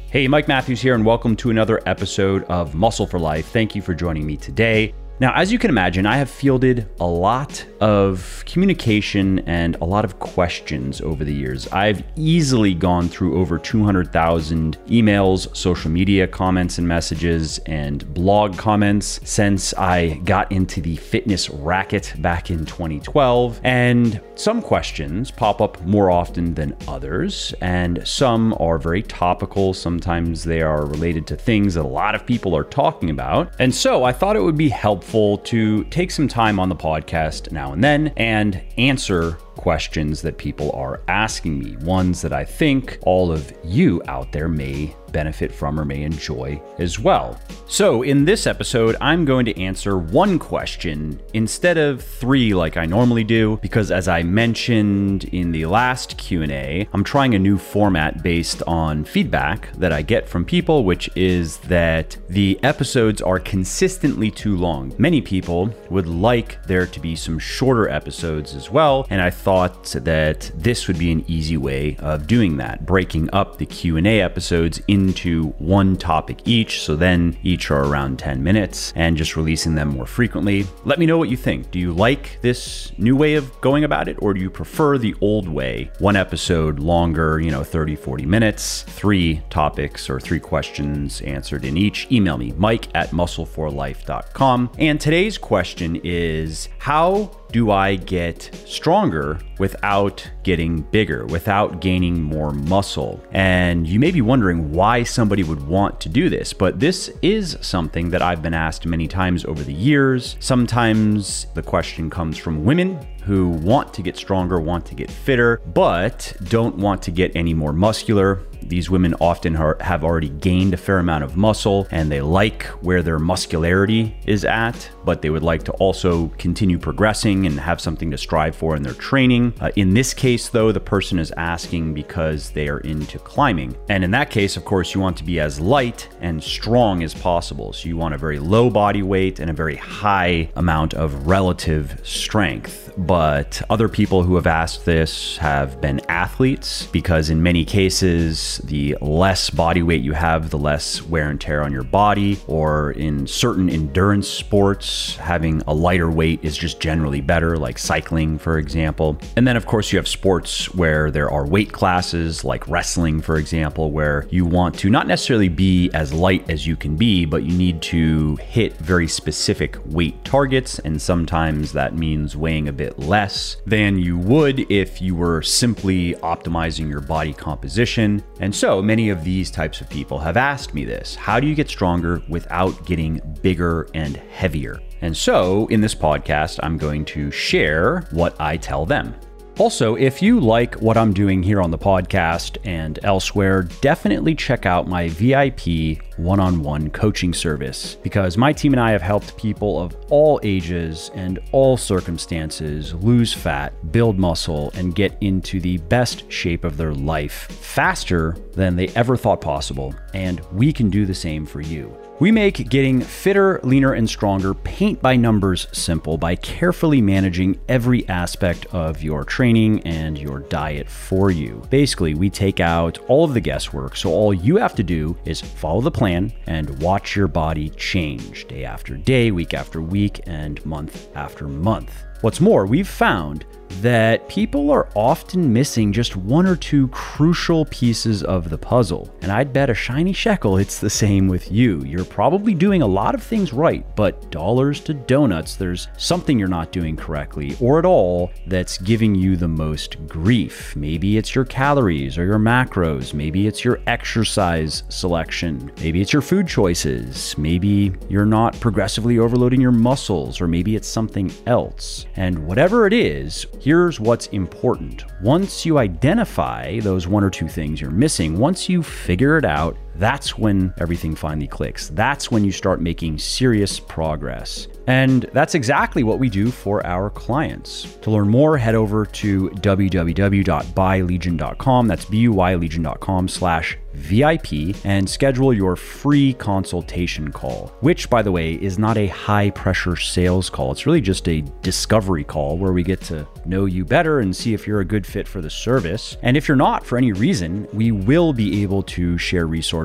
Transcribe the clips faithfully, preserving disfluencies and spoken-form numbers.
Hey, Mike Matthews here, and welcome to another episode of Muscle for Life. Thank you for joining me today. Now, as you can imagine, I have fielded a lot of communication and a lot of questions over the years. I've easily gone through over two hundred thousand emails, social media comments and messages, and blog comments since I got into the fitness racket back in twenty twelve. And some questions pop up more often than others, and some are very topical. Sometimes they are related to things that a lot of people are talking about. And so I thought it would be helpful to take some time on the podcast now and then and answer questions that people are asking me, ones that I think all of you out there may benefit from or may enjoy as well. So in this episode, I'm going to answer one question instead of three like I normally do, because as I mentioned in the last Q and A, I'm trying a new format based on feedback that I get from people, which is that the episodes are consistently too long. Many people would like there to be some shorter episodes as well, and I thought that this would be an easy way of doing that, breaking up the Q and A episodes into one topic each, so then each are around ten minutes, and just releasing them more frequently. Let me know what you think. Do you like this new way of going about it, or do you prefer the old way? One episode longer, you know, thirty, forty minutes, three topics or three questions answered in each. Email me, mike at muscle for life dot com. And today's question is, how do I get stronger without getting bigger, without gaining more muscle? And you may be wondering why somebody would want to do this, but this is something that I've been asked many times over the years. Sometimes the question comes from women who want to get stronger, want to get fitter, but don't want to get any more muscular. These women often are, have already gained a fair amount of muscle, and they like where their muscularity is at, but they would like to also continue progressing and have something to strive for in their training. Uh, in this case, though, the person is asking because they are into climbing. And in that case, of course, you want to be as light and strong as possible. So you want a very low body weight and a very high amount of relative strength. But other people who have asked this have been athletes, because in many cases, the less body weight you have, the less wear and tear on your body. Or in certain endurance sports, having a lighter weight is just generally better, like cycling, for example. And then, of course, you have sports where there are weight classes, like wrestling, for example, where you want to not necessarily be as light as you can be, but you need to hit very specific weight targets. And sometimes that means weighing a bit less than you would if you were simply optimizing your body composition. And so many of these types of people have asked me this: how do you get stronger without getting bigger and heavier? And so in this podcast, I'm going to share what I tell them. Also, if you like what I'm doing here on the podcast and elsewhere, definitely check out my V I P one-on-one coaching service, because my team and I have helped people of all ages and all circumstances lose fat, build muscle, and get into the best shape of their life faster than they ever thought possible. And we can do the same for you. We make getting fitter, leaner, and stronger paint by numbers simple by carefully managing every aspect of your training and your diet for you. Basically, we take out all of the guesswork, so all you have to do is follow the plan and watch your body change day after day, week after week, and month after month. What's more, we've found that people are often missing just one or two crucial pieces of the puzzle. And I'd bet a shiny shekel it's the same with you. You're probably doing a lot of things right, but dollars to donuts, there's something you're not doing correctly or at all that's giving you the most grief. Maybe it's your calories or your macros. Maybe it's your exercise selection. Maybe it's your food choices. Maybe you're not progressively overloading your muscles, or maybe it's something else. And whatever it is, here's what's important. Once you identify those one or two things you're missing, once you figure it out, that's when everything finally clicks. That's when you start making serious progress. And that's exactly what we do for our clients. To learn more, head over to w w w dot buy legion dot com. That's B U Y legion dot com slash V I P and schedule your free consultation call, which, by the way, is not a high pressure sales call. It's really just a discovery call where we get to know you better and see if you're a good fit for the service. And if you're not, for any reason, we will be able to share resources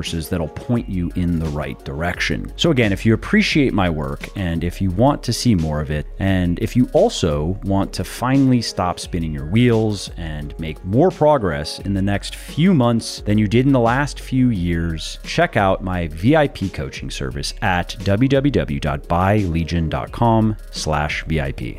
resources that'll point you in the right direction. So again, if you appreciate my work and if you want to see more of it, and if you also want to finally stop spinning your wheels and make more progress in the next few months than you did in the last few years, check out my V I P coaching service at w w w dot buy legion dot com slash V I P.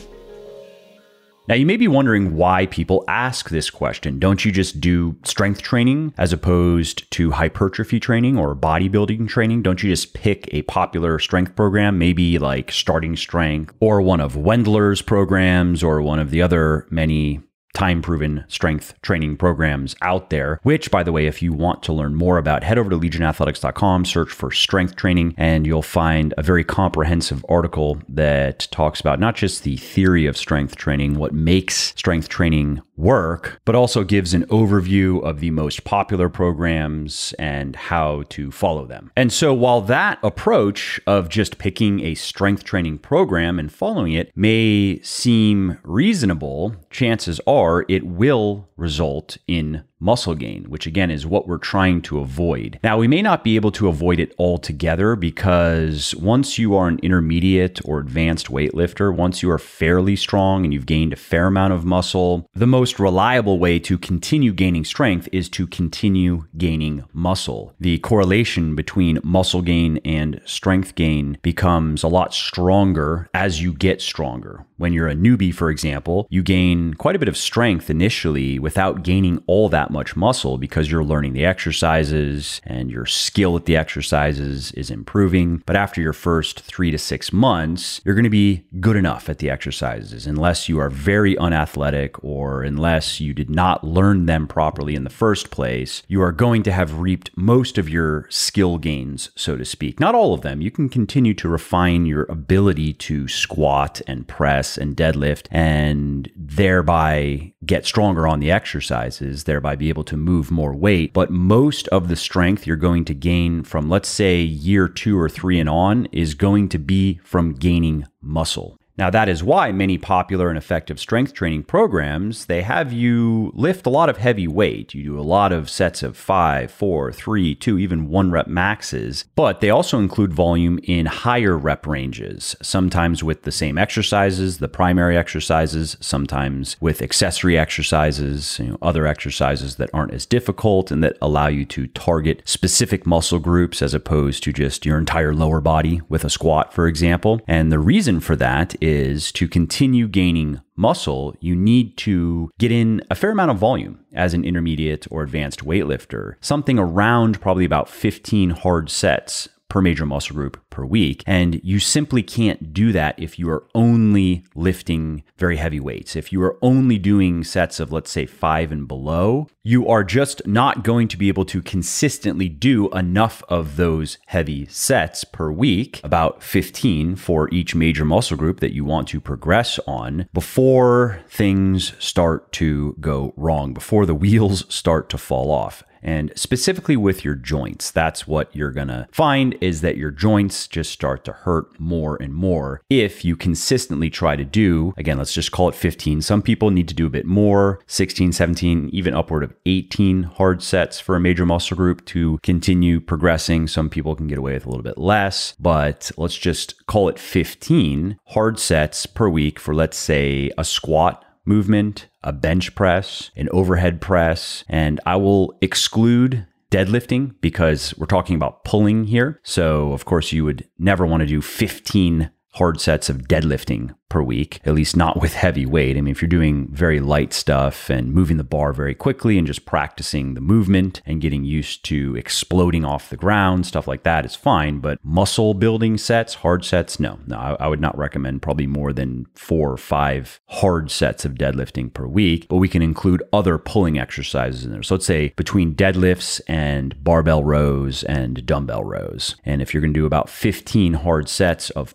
Now, you may be wondering why people ask this question. Don't you just do strength training as opposed to hypertrophy training or bodybuilding training? Don't you just pick a popular strength program, maybe like Starting Strength or one of Wendler's programs or one of the other many time-proven strength training programs out there, which, by the way, if you want to learn more about, head over to legion athletics dot com, search for strength training, and you'll find a very comprehensive article that talks about not just the theory of strength training, what makes strength training work, but also gives an overview of the most popular programs and how to follow them. And so while that approach of just picking a strength training program and following it may seem reasonable, chances are it will result in muscle gain, which again is what we're trying to avoid. Now, we may not be able to avoid it altogether because once you are an intermediate or advanced weightlifter, once you are fairly strong and you've gained a fair amount of muscle, the most reliable way to continue gaining strength is to continue gaining muscle. The correlation between muscle gain and strength gain becomes a lot stronger as you get stronger. When you're a newbie, for example, you gain quite a bit of strength initially without gaining all that much muscle because you're learning the exercises and your skill at the exercises is improving. But after your first three to six months, you're going to be good enough at the exercises unless you are very unathletic or unless you did not learn them properly in the first place. You are going to have reaped most of your skill gains, so to speak. Not all of them. You can continue to refine your ability to squat and press and deadlift and thereby get stronger on the exercises, thereby be able to move more weight. But most of the strength you're going to gain from, let's say, year two or three and on is going to be from gaining muscle. Now, that is why many popular and effective strength training programs, they have you lift a lot of heavy weight. You do a lot of sets of five, four, three, two, even one rep maxes, but they also include volume in higher rep ranges, sometimes with the same exercises, the primary exercises, sometimes with accessory exercises, you know, other exercises that aren't as difficult and that allow you to target specific muscle groups as opposed to just your entire lower body with a squat, for example. And the reason for that is to continue gaining muscle, you need to get in a fair amount of volume as an intermediate or advanced weightlifter, something around probably about fifteen hard sets per major muscle group per week. And you simply can't do that if you are only lifting very heavy weights. If you are only doing sets of, let's say, five and below, you are just not going to be able to consistently do enough of those heavy sets per week, about fifteen for each major muscle group that you want to progress on, before things start to go wrong, before the wheels start to fall off. And specifically with your joints, that's what you're going to find is that your joints just start to hurt more and more if you consistently try to do, again, let's just call it fifteen. Some people need to do a bit more, sixteen, seventeen, even upward of eighteen hard sets for a major muscle group to continue progressing. Some people can get away with a little bit less, but let's just call it fifteen hard sets per week for, let's say, a squat movement, a bench press, an overhead press, and I will exclude deadlifting because we're talking about pulling here. So of course you would never want to do fifteen hard sets of deadlifting per week, at least not with heavy weight. I mean, if you're doing very light stuff and moving the bar very quickly and just practicing the movement and getting used to exploding off the ground, stuff like that is fine. But muscle building sets, hard sets, no, no, I, I would not recommend probably more than four or five hard sets of deadlifting per week, but we can include other pulling exercises in there. So let's say between deadlifts and barbell rows and dumbbell rows. And if you're going to do about fifteen hard sets of pulling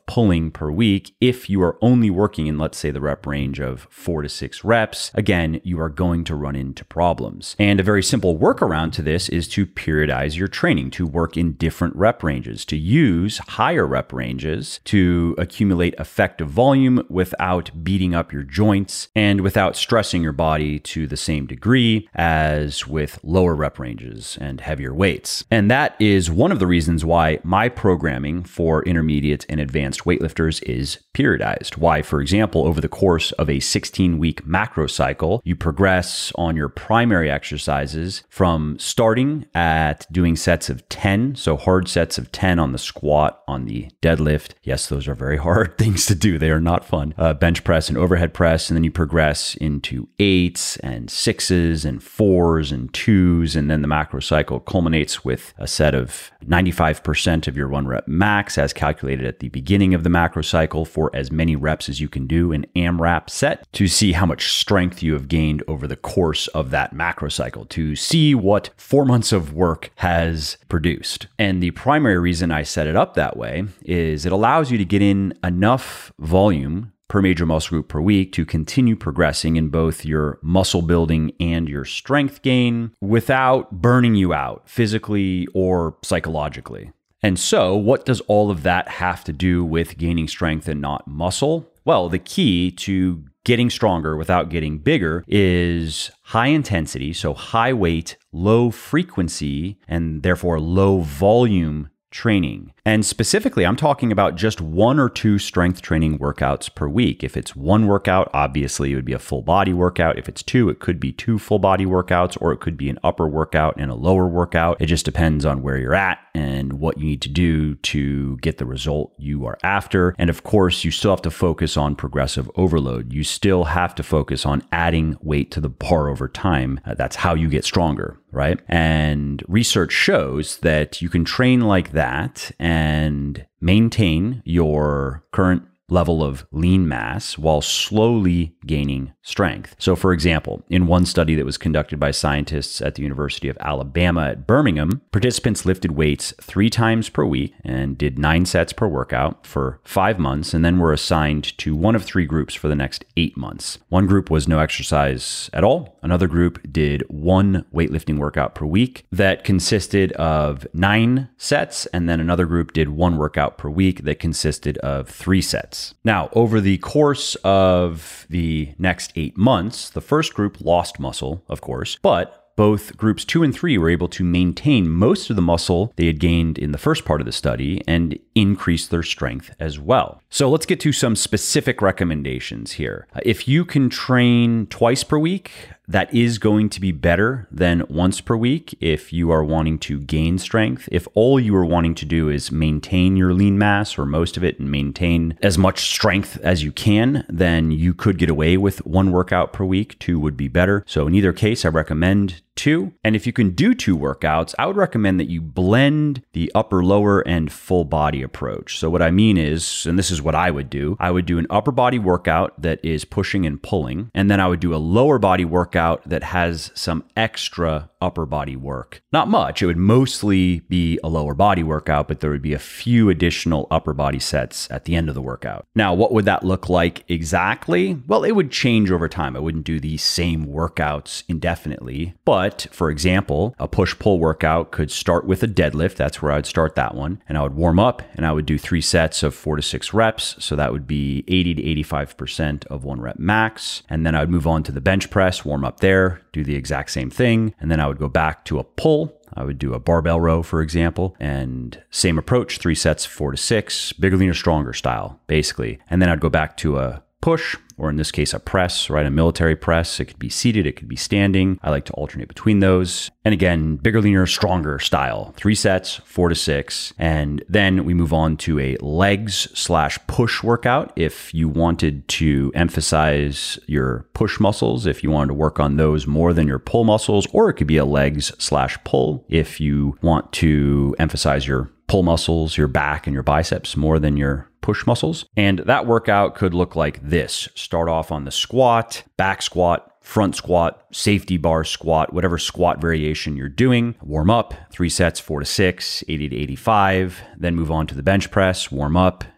volume per week, if you are only working in, let's say, the rep range of four to six reps, again, you are going to run into problems. And a very simple workaround to this is to periodize your training, to work in different rep ranges, to use higher rep ranges to accumulate effective volume without beating up your joints and without stressing your body to the same degree as with lower rep ranges and heavier weights. And that is one of the reasons why my programming for intermediate and advanced weightlifters is periodized. Why, for example, over the course of a sixteen-week macro cycle, you progress on your primary exercises from starting at doing sets of ten, so hard sets of ten on the squat, on the deadlift. Yes, those are very hard things to do. They are not fun. Uh, bench press and overhead press, and then you progress into eights and sixes and fours and twos, and then the macro cycle culminates with a set of ninety-five percent of your one rep max as calculated at the beginning of the macro cycle for as many reps as you can do in AMRAP set to see how much strength you have gained over the course of that macro cycle, to see what four months of work has produced. And the primary reason I set it up that way is it allows you to get in enough volume per major muscle group per week to continue progressing in both your muscle building and your strength gain without burning you out physically or psychologically. And so, what does all of that have to do with gaining strength and not muscle? Well, the key to getting stronger without getting bigger is high intensity, so high weight, low frequency, and therefore low volume training. And specifically, I'm talking about just one or two strength training workouts per week. If it's one workout, obviously it would be a full body workout. If it's two, it could be two full body workouts, or it could be an upper workout and a lower workout. It just depends on where you're at and what you need to do to get the result you are after. And of course, you still have to focus on progressive overload. You still have to focus on adding weight to the bar over time. Uh, that's how you get stronger, right? And research shows that you can train like that and maintain your current level of lean mass while slowly gaining strength. So for example, in one study that was conducted by scientists at the University of Alabama at Birmingham, participants lifted weights three times per week and did nine sets per workout for five months, and then were assigned to one of three groups for the next eight months. One group was no exercise at all. Another group did one weightlifting workout per week that consisted of nine sets, and then another group did one workout per week that consisted of three sets. Now, over the course of the next eight months, the first group lost muscle, of course, but both groups two and three were able to maintain most of the muscle they had gained in the first part of the study and increase their strength as well. So let's get to some specific recommendations here. If you can train twice per week, that is going to be better than once per week if you are wanting to gain strength. If all you are wanting to do is maintain your lean mass or most of it and maintain as much strength as you can, then you could get away with one workout per week. Two would be better. So in either case, I recommend two. And if you can do two workouts, I would recommend that you blend the upper, lower, and full body approach. So what I mean is, and this is what I would do, I would do an upper body workout that is pushing and pulling, and then I would do a lower body workout that has some extra upper body work. Not much. It would mostly be a lower body workout, but there would be a few additional upper body sets at the end of the workout. Now, what would that look like exactly? Well, it would change over time. I wouldn't do the same workouts indefinitely, but for example, a push-pull workout could start with a deadlift. That's where I would start that one. And I would warm up and I would do three sets of four to six reps. So that would be eighty to eighty-five percent of one rep max. And then I would move on to the bench press, warm up there, do the exact same thing. And then I would go back to a pull. I would do a barbell row, for example, and same approach, three sets, four to six, bigger, leaner, stronger style, basically. And then I'd go back to a push, or in this case, a press, right? A military press. It could be seated, it could be standing. I like to alternate between those. And again, bigger, leaner, stronger style, three sets, four to six. And then we move on to a legs slash push workout. If you wanted to emphasize your push muscles, if you wanted to work on those more than your pull muscles, or it could be a legs slash pull if you want to emphasize your pull muscles, your back and your biceps more than your push muscles. And that workout could look like this. Start off on the squat, back squat, front squat, safety bar squat, whatever squat variation you're doing. Warm up, three sets, four to six, eighty to eighty-five. Then move on to the bench press, warm up,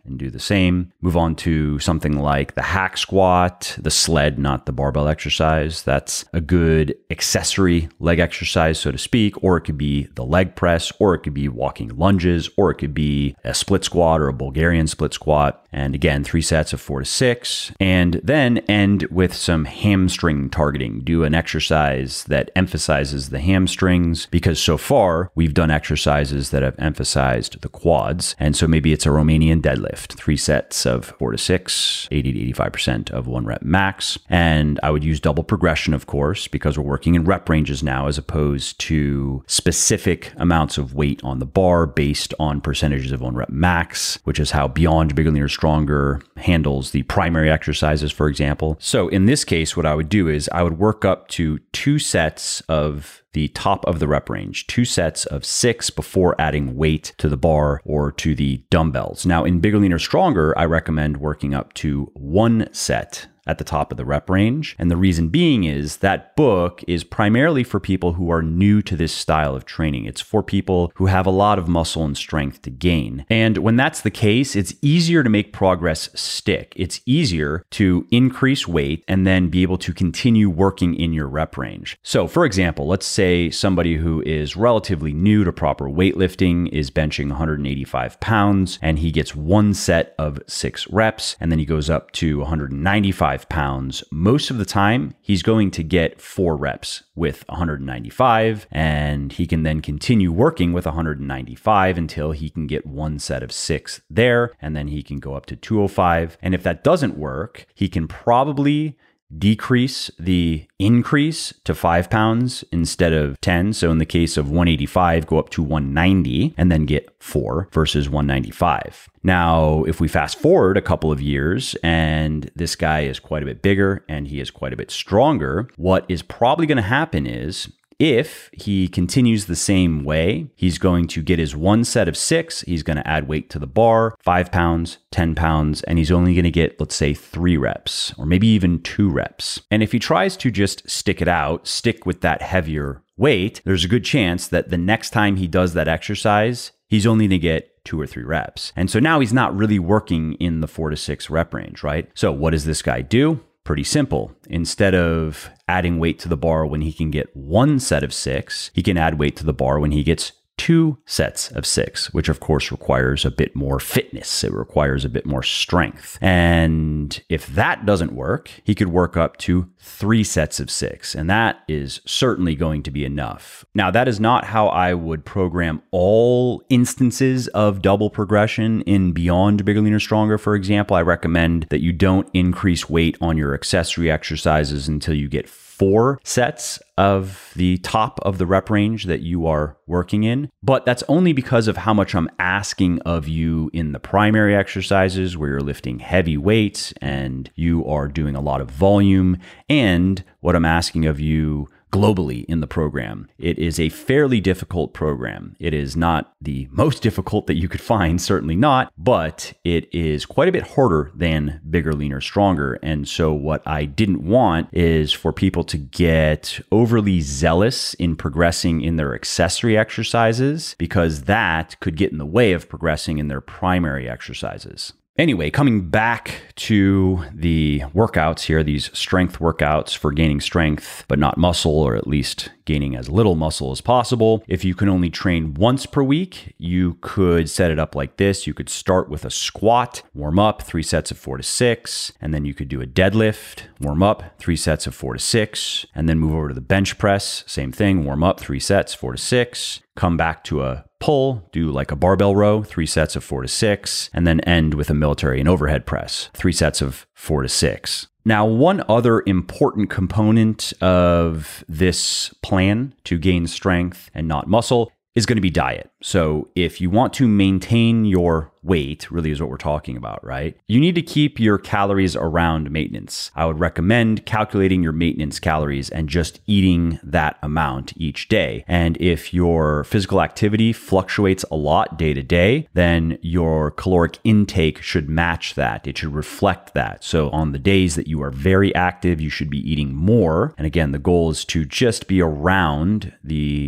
and do the same. Move on to something like the hack squat, the sled, not the barbell exercise. That's a good accessory leg exercise, so to speak, or it could be the leg press, or it could be walking lunges, or it could be a split squat or a Bulgarian split squat. And again, three sets of four to six, and then end with some hamstring targeting. Do an exercise that emphasizes the hamstrings, because so far we've done exercises that have emphasized the quads. And so maybe it's a Romanian deadlift, three sets of four to six, eighty to eighty-five percent of one rep max. And I would use double progression, of course, because we're working in rep ranges now as opposed to specific amounts of weight on the bar based on percentages of one rep max, which is how Beyond Bigger, Leaner, Stronger handles the primary exercises, for example. So in this case, what I would do is I would work up to two sets of the top of the rep range, two sets of six before adding weight to the bar or to the dumbbells. Now in Bigger, Leaner, Stronger, I recommend working up to one set at the top of the rep range. And the reason being is that book is primarily for people who are new to this style of training. It's for people who have a lot of muscle and strength to gain. And when that's the case, it's easier to make progress stick. It's easier to increase weight and then be able to continue working in your rep range. So for example, let's say somebody who is relatively new to proper weightlifting is benching one hundred eighty-five pounds and he gets one set of six reps and then he goes up to one hundred ninety-five pounds. Most of the time, he's going to get four reps with one hundred ninety-five, and he can then continue working with one hundred ninety-five until he can get one set of six there, and then he can go up to two oh five. And if that doesn't work, he can probably decrease the increase to five pounds instead of ten. So in the case of one eighty-five, go up to one ninety and then get four versus one ninety-five. Now, if we fast forward a couple of years and this guy is quite a bit bigger and he is quite a bit stronger, what is probably going to happen is if he continues the same way, he's going to get his one set of six, he's going to add weight to the bar, five pounds, ten pounds, and he's only going to get, let's say, three reps, or maybe even two reps. And if he tries to just stick it out, stick with that heavier weight, there's a good chance that the next time he does that exercise, he's only going to get two or three reps. And so now he's not really working in the four to six rep range, right? So what does this guy do? Pretty simple. Instead of adding weight to the bar when he can get one set of six, he can add weight to the bar when he gets two sets of six, which of course requires a bit more fitness. It requires a bit more strength. And if that doesn't work, he could work up to three sets of six. And that is certainly going to be enough. Now, that is not how I would program all instances of double progression in Beyond Bigger, Leaner, Stronger. For example, I recommend that you don't increase weight on your accessory exercises until you get four sets of the top of the rep range that you are working in. But that's only because of how much I'm asking of you in the primary exercises where you're lifting heavy weights and you are doing a lot of volume, and what I'm asking of you globally in the program. It is a fairly difficult program. It is not the most difficult that you could find, certainly not, but it is quite a bit harder than Bigger, Leaner, Stronger. And so what I didn't want is for people to get overly zealous in progressing in their accessory exercises, because that could get in the way of progressing in their primary exercises. Anyway, coming back to the workouts here, these strength workouts for gaining strength, but not muscle, or at least gaining as little muscle as possible. If you can only train once per week, you could set it up like this. You could start with a squat, warm up, three sets of four to six, and then you could do a deadlift, warm up, three sets of four to six, and then move over to the bench press, same thing, warm up, three sets, four to six, come back to a pull, do like a barbell row, three sets of four to six, and then end with a military and overhead press, three sets of four to six. Now, one other important component of this plan to gain strength and not muscle is going to be diet. So if you want to maintain your weight, really is what we're talking about, right? You need to keep your calories around maintenance. I would recommend calculating your maintenance calories and just eating that amount each day. And if your physical activity fluctuates a lot day to day, then your caloric intake should match that. It should reflect that. So on the days that you are very active, you should be eating more. And again, the goal is to just be around the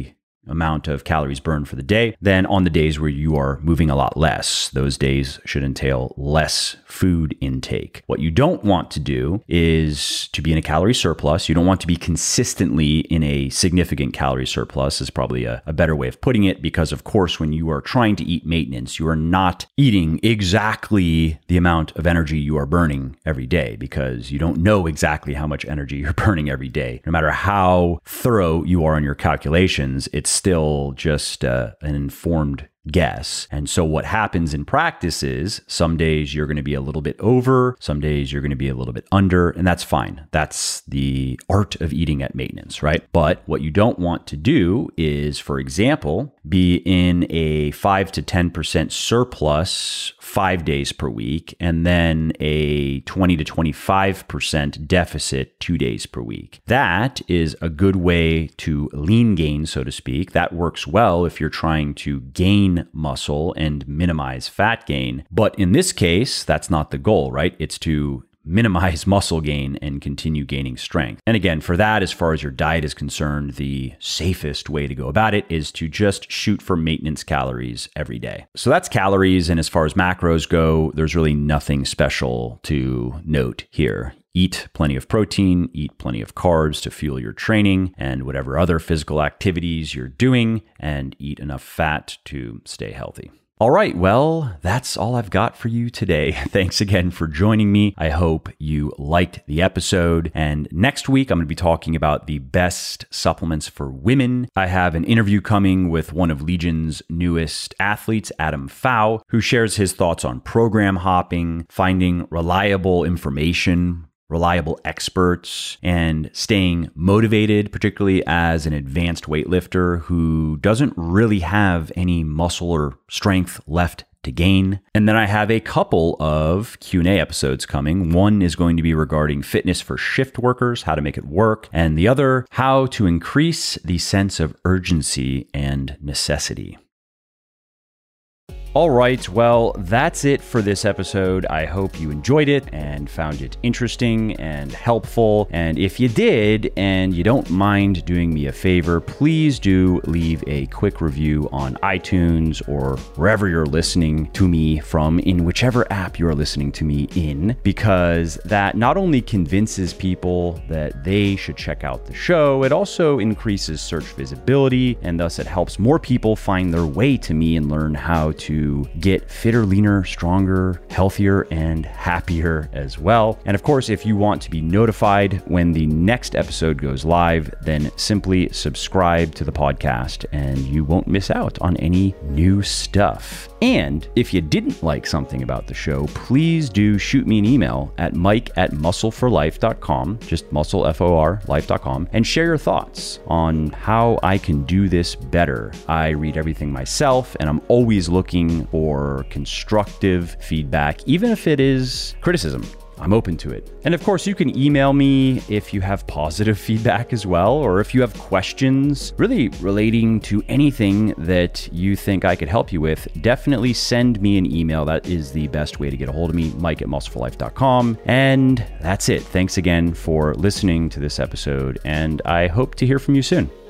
amount of calories burned for the day than on the days where you are moving a lot less. Those days should entail less food intake. What you don't want to do is to be in a calorie surplus. You don't want to be consistently in a significant calorie surplus is probably a, a better way of putting it, because of course, when you are trying to eat maintenance, you are not eating exactly the amount of energy you are burning every day, because you don't know exactly how much energy you're burning every day. No matter how thorough you are in your calculations, it's still just uh, an informed guess. And so what happens in practice is some days you're going to be a little bit over, some days you're going to be a little bit under, and that's fine. That's the art of eating at maintenance, right? But what you don't want to do is, for example, be in a five to ten percent surplus five days per week, and then a twenty to twenty-five percent deficit two days per week. That is a good way to lean gain, so to speak. That works well if you're trying to gain muscle and minimize fat gain. But in this case, that's not the goal, right? It's to minimize muscle gain and continue gaining strength. And again, for that, as far as your diet is concerned, the safest way to go about it is to just shoot for maintenance calories every day. So that's calories. And as far as macros go, there's really nothing special to note here. Eat plenty of protein, eat plenty of carbs to fuel your training and whatever other physical activities you're doing, and eat enough fat to stay healthy. All right, well, that's all I've got for you today. Thanks again for joining me. I hope you liked the episode. And next week, I'm going to be talking about the best supplements for women. I have an interview coming with one of Legion's newest athletes, Adam Pfau, who shares his thoughts on program hopping, finding reliable information, reliable experts, and staying motivated, particularly as an advanced weightlifter who doesn't really have any muscle or strength left to gain. And then I have a couple of Q and A episodes coming. One is going to be regarding fitness for shift workers, how to make it work, and the other, how to increase the sense of urgency and necessity. All right, well, that's it for this episode. I hope you enjoyed it and found it interesting and helpful. And if you did, and you don't mind doing me a favor, please do leave a quick review on iTunes or wherever you're listening to me from, in whichever app you're listening to me in, because that not only convinces people that they should check out the show, it also increases search visibility, and thus it helps more people find their way to me and learn how to get fitter, leaner, stronger, healthier, and happier as well. And of course, if you want to be notified when the next episode goes live, then simply subscribe to the podcast and you won't miss out on any new stuff. And if you didn't like something about the show, please do shoot me an email at mike at muscle for life dot com, just muscle, F O R, life dot com, and share your thoughts on how I can do this better. I read everything myself, and I'm always looking for constructive feedback, even if it is criticism. I'm open to it. And of course, you can email me if you have positive feedback as well, or if you have questions really relating to anything that you think I could help you with, definitely send me an email. That is the best way to get a hold of me, mike at muscle for life dot com. And that's it. Thanks again for listening to this episode, and I hope to hear from you soon.